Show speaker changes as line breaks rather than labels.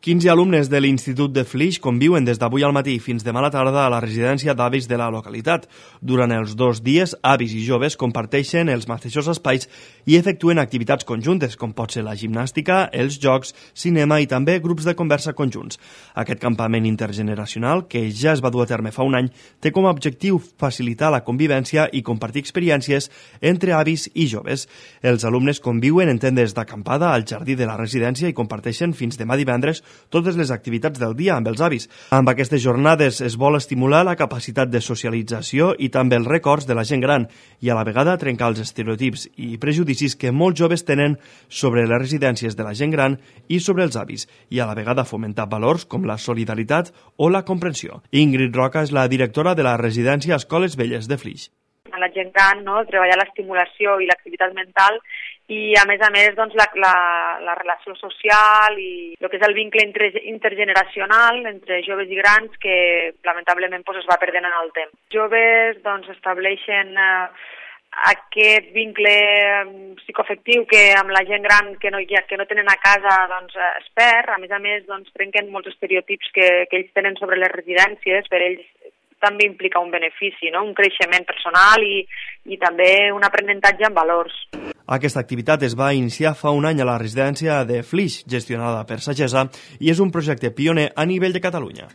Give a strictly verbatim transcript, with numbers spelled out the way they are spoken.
quinze alumnes de l'Institut de Flix conviuen des d'avui al matí fins demà a la tarda a la residència d'avis de la localitat. Durant els dos dies, avis i joves comparteixen els mateixos espais i efectuen activitats conjuntes, com pot ser la gimnàstica, els jocs, cinema i també grups de conversa conjunts. Aquest campament intergeneracional, que ja es va dur a terme fa un any, té com a objectiu facilitar la convivència i compartir experiències entre avis i joves. Els alumnes conviuen en tendes d'acampada al jardí de la residència i comparteixen fins demà divendres totes les activitats del dia amb els avis. Amb aquestes jornades es vol estimular la capacitat de socialització i també els records de la gent gran i a la vegada trencar els estereotips i prejudicis que molts joves tenen sobre les residències de la gent gran i sobre els avis i a la vegada fomentar valors com la solidaritat o la comprensió. Ingrid Roca és la directora de la residència Escoles Velles de Flix.
A la gent gran, no? Treballar l'estimulació i l'activitat mental i, a més a més, doncs, la, la, la relació social i el que és el vincle inter, intergeneracional entre joves i grans que, lamentablement, doncs, es va perdent en el temps. Joves doncs, estableixen eh, aquest vincle psicoafectiu que amb la gent gran que no, que no tenen a casa doncs, es perd. A més a més, doncs, trenquen molts estereotips que, que ells tenen sobre les residències. Per ells també implica un benefici, no? Un creixement personal i, i també un aprenentatge en valors.
Aquesta activitat es va iniciar fa un any a la residència de Flix, gestionada per Sagessa, i és un projecte pioner a nivell de Catalunya.